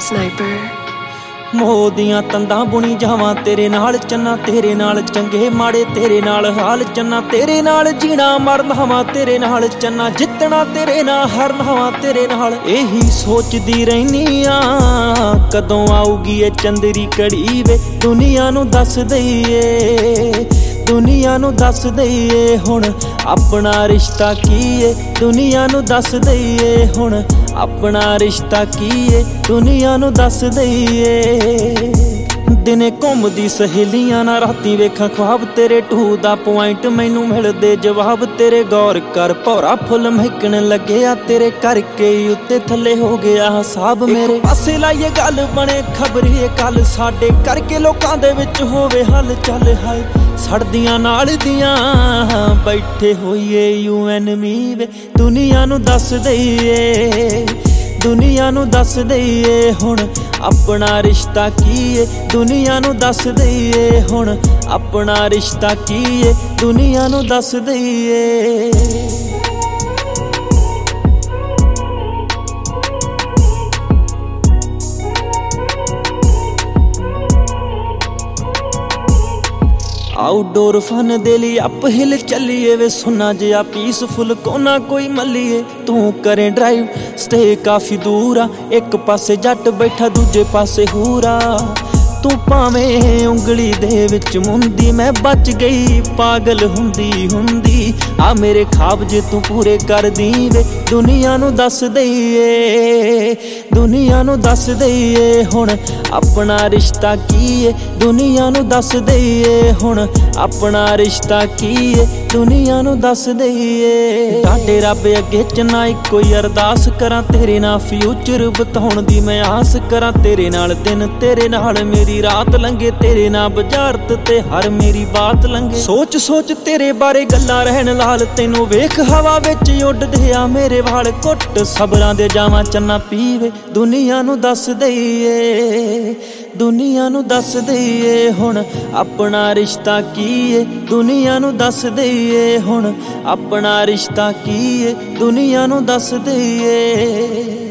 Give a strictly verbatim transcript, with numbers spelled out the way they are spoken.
Sniper ਮੋਹ ਦੀਆਂ ਤੰਦਾਂ ਬੁਣੀ ਜਾਵਾਂ ਤੇਰੇ ਨਾਲ ਚੰਨਾ, ਤੇਰੇ ਨਾਲ ਚੰਗੇ ਮਾੜੇ ਤੇਰੇ ਨਾਲ ਹਾਲ ਚੰਨਾ, ਤੇਰੇ ਨਾਲ ਜੀਣਾ ਮਰਨਾ ਵਾਂ ਤੇਰੇ ਨਾਲ ਚੰਨਾ, ਜਿੱਤਣਾ ਤੇਰੇ ਨਾਲ ਹਾਰਨਾ ਵਾਂ ਤੇਰੇ ਨਾਲ। ਇਹੀ ਸੋਚਦੀ ਰਹਿਨੀ ਆ ਕਦੋਂ ਆਊਗੀ ਇਹ ਚੰਦਰੀ ਘੜੀ ਵੇ, ਦੁਨੀਆ ਨੂੰ ਦੱਸ ਦਈਏ ਦੁਨੀਆ ਨੂੰ ਦੱਸ ਦਈਏ ਹੁਣ ਆਪਣਾ ਰਿਸ਼ਤਾ ਕੀ ਏ, ਦੁਨੀਆ ਨੂੰ ਦੱਸ ਦਈਏ ਹੁਣ ਆਪਣਾ ਰਿਸ਼ਤਾ ਕੀ ਏ, ਦੁਨੀਆ ਨੂੰ ਦੱਸ ਦਈਏ। ਦਿਨੇ ਘੁੰਮਦੀ ਸਹੇਲੀਆਂ ਨਾਲ ਰਾਤੀ ਵੇਖਾਂ ख्वाब ਤੇਰੇ ਟੂ ਦਾ ਪੁਆਇੰਟ ਮੈਨੂੰ ਮਿਲਦੇ ਜਵਾਬ ਤੇਰੇ, ਗੌਰ ਕਰ ਭੌਰਾ ਫੁੱਲ ਮਹਿਕਣ ਲੱਗਿਆ ਤੇਰੇ ਕਰਕੇ ਉੱਤੇ ਥੱਲੇ ਹੋ ਗਿਆ ਹਿਸਾਬ ਮੇਰੇ। ਪਾਸੇ ਲਾਈਏ ਗੱਲ ਬਣੇ ਖਬਰੀਏ ਕੱਲ ਸਾਡੇ ਕਰਕੇ ਲੋਕਾਂ ਦੇ ਵਿੱਚ ਹੋਵੇ ਹੱਲ ਚੱਲ ਹਾਏ, ਸੜਦੀਆਂ ਨਾਲ ਦੀਆਂ ਬੈਠੇ ਹੋਈਏ ਯੂ ਐਨ ਮੀ ਵੇ, ਦੁਨੀਆ ਨੂੰ ਦੱਸ ਦਈਏ ਦੁਨੀਆ ਨੂੰ ਦੱਸ ਦਈਏ ਹੁਣ ਆਪਣਾ ਰਿਸ਼ਤਾ ਕੀ ਏ, ਦੁਨੀਆ ਨੂੰ ਦੱਸ ਦਈਏ ਹੁਣ ਆਪਣਾ ਰਿਸ਼ਤਾ ਕੀ ਏ, ਦੁਨੀਆ ਨੂੰ ਦੱਸ ਦਈਏ। ਆਊਟਡੋਰ ਫਨ ਦੇ ਲਈ ਅਪ ਹਿਲ ਚੱਲੀਏ ਵੇ, ਸੁਣਾ ਜਿਹਾ ਪੀਸਫੁਲ ਕੋਨਾ ਕੋਈ ਮੱਲੀਏ, ਤੂੰ ਕਰੇ ਡਰਾਈਵ ਸਟੇ ਕਾਫੀ ਦੂਰ ਆ, ਇੱਕ ਪਾਸੇ ਜੱਟ ਬੈਠਾ ਦੂਜੇ ਪਾਸੇ ਹੂਰਾ, ਤੂੰ ਭਾਵੇਂ ਉਂਗਲੀ ਦੇ ਵਿੱਚ ਮੁੰਦੀ ਮੈਂ ਬਚ ਗਈ ਪਾਗਲ ਹੁੰਦੀ ਹੁੰਦੀ, ਆ ਮੇਰੇ ਖਾਬ ਜੇ ਤੂੰ ਪੂਰੇ ਕਰਦੀ ਵੇ, ਦੁਨੀਆ ਨੂੰ ਦੱਸ ਦਈਏ ਦੁਨੀਆ ਨੂੰ ਦੱਸ ਦਈਏ ਹੁਣ ਆਪਣਾ ਰਿਸ਼ਤਾ ਕੀ ਏ, ਦੁਨੀਆ ਨੂੰ ਦੱਸ ਦਈਏ ਹੁਣ ਆਪਣਾ ਰਿਸ਼ਤਾ ਕੀ ਏ, ਦੁਨੀਆ ਨੂੰ ਦੱਸ ਦਈਏ। ਡਾਡੇ ਰੱਬ ਅੱਗੇ ਚੰਨਾ ਇੱਕੋ ਹੀ ਅਰਦਾਸ ਕਰਾਂ, ਤੇਰੇ ਨਾਲ ਫਿਊਚਰ ਬਤਾਉਣ ਦੀ ਮੈਂ ਆਸ ਕਰਾਂ, ਤੇਰੇ ਨਾਲ ਦਿਨ ਤੇਰੇ ਨਾਲ ਮੇਰੀ ਰਾਤ ਲੰਘੇ, ਤੇਰੇ ਨਾਲ ਬੁਝਾਰਤ ਤੇ ਹਰ ਮੇਰੀ ਬਾਤ ਲੰਘੇ। ਸੋਚ ਸੋਚ ਤੇਰੇ ਬਾਰੇ ਗੱਲਾਂ ਰਹਿਣ ਲਾਲ, ਤੈਨੂੰ ਵੇਖ ਹਵਾ ਵਿੱਚ ਉੱਡਦੇ ਆ ਮੇਰੇ ਵਾਲ, ਘੁੱਟ ਸਬਰਾਂ ਦੇ ਜਾਵਾਂ ਚੰਨਾ ਪੀਵੇ, ਦੁਨੀਆ ਨੂੰ ਦੱਸ ਦਈਏ ਦੁਨੀਆ ਨੂੰ ਦੱਸ ਦਈਏ ਹੁਣ ਆਪਣਾ ਰਿਸ਼ਤਾ ਕੀ ਏ, ਦੁਨੀਆ ਨੂੰ ਦੱਸ ਦਈਏ ਹੁਣ ਆਪਣਾ ਰਿਸ਼ਤਾ ਕੀ ਏ, ਦੁਨੀਆ ਨੂੰ ਦੱਸ ਦਈਏ।